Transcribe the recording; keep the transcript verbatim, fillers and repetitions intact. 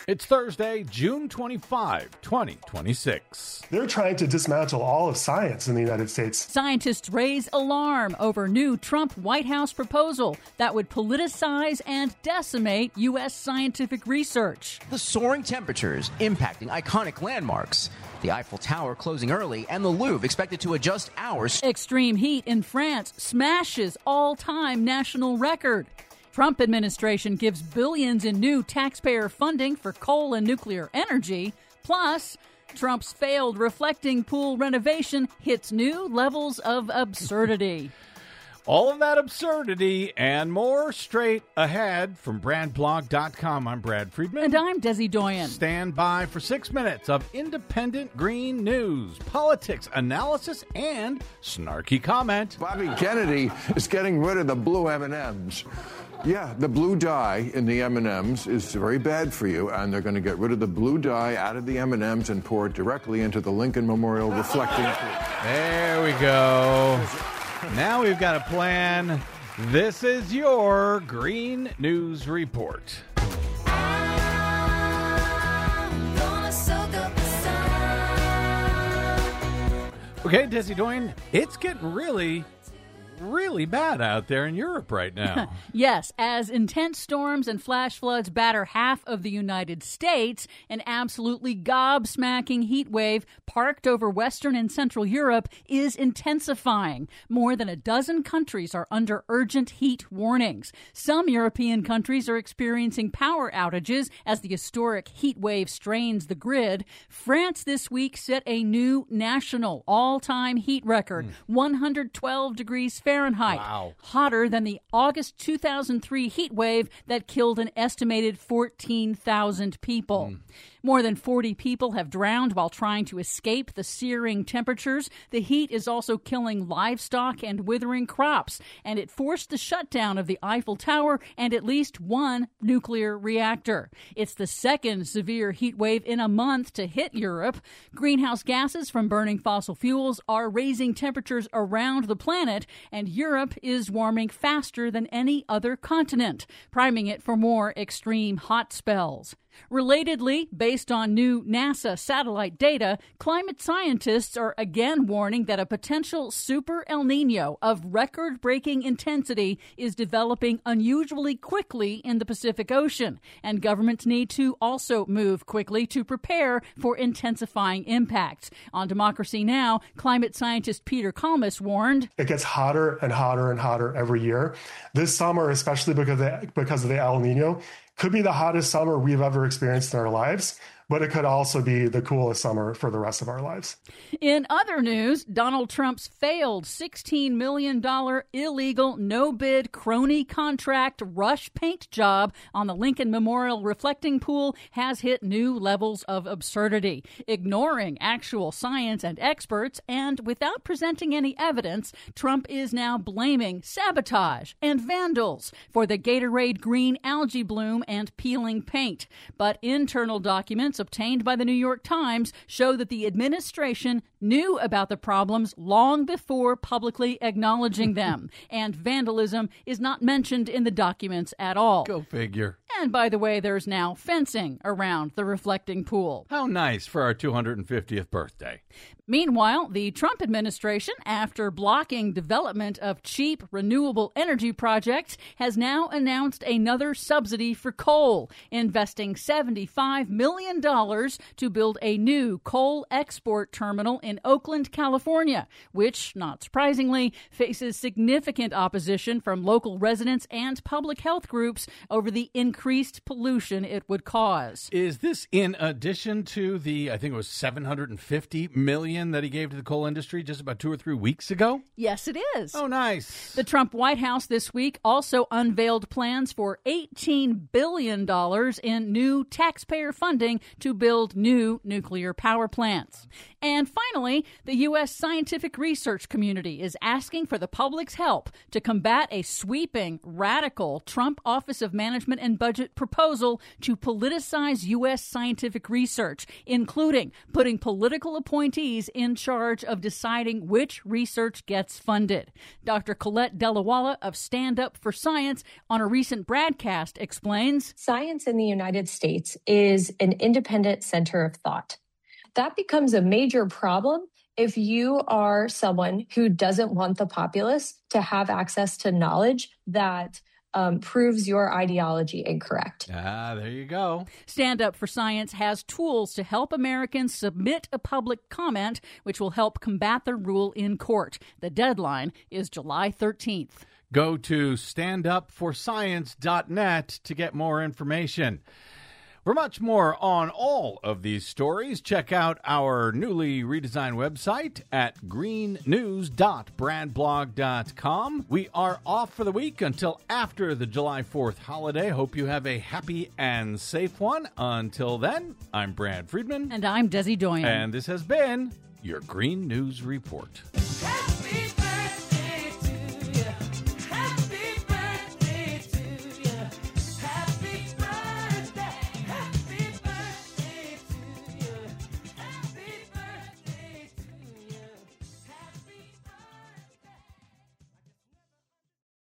It's Thursday, June twenty-fifth, twenty twenty-six. They're trying to dismantle all of science in the United States. Scientists raise alarm over new Trump White House proposal that would politicize and decimate U S scientific research. The soaring temperatures impacting iconic landmarks. The Eiffel Tower closing early and the Louvre expected to adjust hours. Extreme heat in France smashes all-time national record. Trump administration gives billions in new taxpayer funding for coal and nuclear energy. Plus, Trump's failed reflecting pool renovation hits new levels of absurdity. All of that absurdity and more straight ahead from brand blog dot com. I'm Brad Friedman. And I'm Desi Doyen. Stand by for six minutes of independent green news, politics, analysis, and snarky comment. Bobby Kennedy is getting rid of the blue M and M's. Yeah, the blue dye in the M and M's is very bad for you, and they're going to get rid of the blue dye out of the M and M's and pour it directly into the Lincoln Memorial reflecting pool. There we go. Now we've got a plan. This is your Green News Report. Okay, Desi Doyen, it's getting really... really bad out there in Europe right now. Yes, as intense storms and flash floods batter half of the United States, an absolutely gobsmacking heat wave parked over Western and Central Europe is intensifying. More than a dozen countries are under urgent heat warnings. Some European countries are experiencing power outages as the historic heat wave strains the grid. France this week set a new national all-time heat record, mm. one hundred twelve degrees Fahrenheit, wow. hotter than the August two thousand three heat wave that killed an estimated fourteen thousand people. Mm. More than forty people have drowned while trying to escape the searing temperatures. The heat is also killing livestock and withering crops, and it forced the shutdown of the Eiffel Tower and at least one nuclear reactor. It's the second severe heat wave in a month to hit Europe. Greenhouse gases from burning fossil fuels are raising temperatures around the planet, and Europe is warming faster than any other continent, priming it for more extreme hot spells. Relatedly, based on new NASA satellite data, climate scientists are again warning that a potential super El Nino of record-breaking intensity is developing unusually quickly in the Pacific Ocean, and governments need to also move quickly to prepare for intensifying impacts. On Democracy Now!, climate scientist Peter Kalmus warned, "It gets hotter and hotter and hotter every year. This summer, especially because of the, because of the El Nino, could be the hottest summer we've ever experienced in our lives, but it could also be the coolest summer for the rest of our lives." In other news, Donald Trump's failed sixteen million dollars illegal no-bid crony contract rush paint job on the Lincoln Memorial reflecting pool has hit new levels of absurdity. Ignoring actual science and experts and without presenting any evidence, Trump is now blaming sabotage and vandals for the Gatorade green algae bloom and peeling paint. But internal documents obtained by the New York Times show that the administration knew about the problems long before publicly acknowledging them, and vandalism is not mentioned in the documents at all. Go figure. And by the way, there's now fencing around the reflecting pool. How nice for our two hundred fiftieth birthday. Meanwhile, the Trump administration, after blocking development of cheap renewable energy projects, has now announced another subsidy for coal, investing seventy-five million dollars to build a new coal export terminal in Oakland, California, which, not surprisingly, faces significant opposition from local residents and public health groups over the increased pollution it would cause. Is this in addition to the, I think it was seven hundred fifty million dollars that he gave to the coal industry just about two or three weeks ago? Yes, it is. Oh, nice. The Trump White House this week also unveiled plans for eighteen billion dollars in new taxpayer funding to build new nuclear power plants. And finally, finally, the U S scientific research community is asking for the public's help to combat a sweeping, radical Trump Office of Management and Budget proposal to politicize U S scientific research, including putting political appointees in charge of deciding which research gets funded. Doctor Colette Delawala of Stand Up for Science on a recent broadcast explains, science in the United States is an independent center of thought. That becomes a major problem if you are someone who doesn't want the populace to have access to knowledge that um, proves your ideology incorrect. Ah, there you go. Stand Up for Science has tools to help Americans submit a public comment, which will help combat the rule in court. The deadline is July thirteenth. Go to stand up for science dot net to get more information. For much more on all of these stories, check out our newly redesigned website at green news dot brad blog dot com. We are off for the week until after the July fourth holiday. Hope you have a happy and safe one. Until then, I'm Brad Friedman. And I'm Desi Doyen. And this has been your Green News Report.